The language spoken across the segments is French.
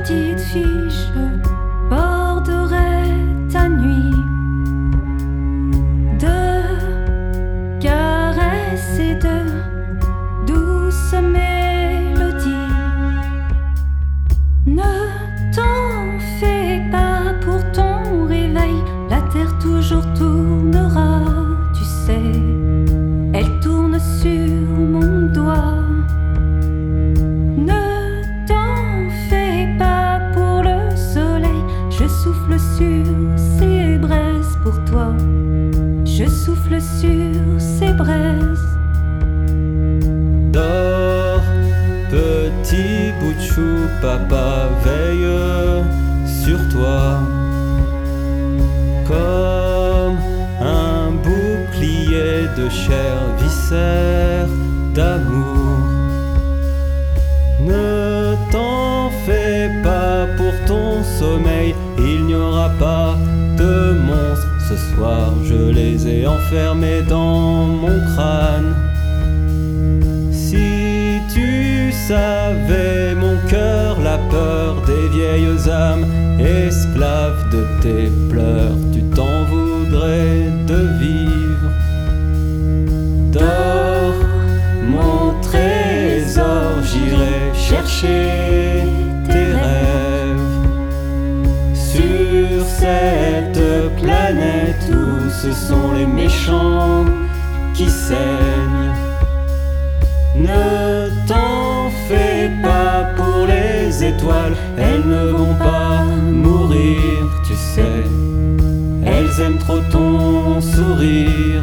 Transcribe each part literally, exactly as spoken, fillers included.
petite fille, je borderai ta nuit de caresses et de douces mélodies. Ne t'en fais pas pour ton réveil, la terre toujours tournera, tu sais. Elle tourne sur mon doigt. Ne t'en fais pas pour le soleil, je souffle sur ses braises pour toi. Je souffle sur ses braises. Dors, petit bout de chou, papa veille sur toi. Comme un bouclier de chair, viscère d'amour. Ne t'en fais pas pour ton sommeil, il n'y aura pas de monstres ce soir. Je les ai enfermés dans mon crâne. Si tu savais mon cœur, la peur des vieilles âmes, esclaves de tes pleurs, tu t'en voudrais de vivre. Dors, mon trésor, j'irai chercher tes rêves sur cette planète où ce sont les méchants qui saignent. Ne t'en fais pas pour les étoiles, elles ne vont pas mourir, tu sais. Elles aiment trop ton sourire.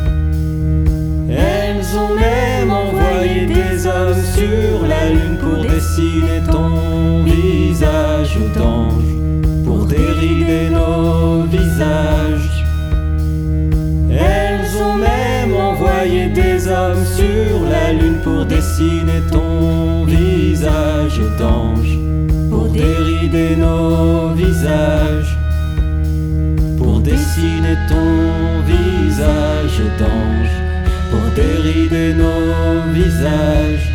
Elles ont même envoyé des hommes sur la lune pour dessiner ton visage d'ange, pour dérider nos visages. Elles ont même envoyé des hommes sur la lune pour dessiner ton visage d'ange, pour dérider nos visages, pour dessiner ton visage d'ange, pour dérider nos visages.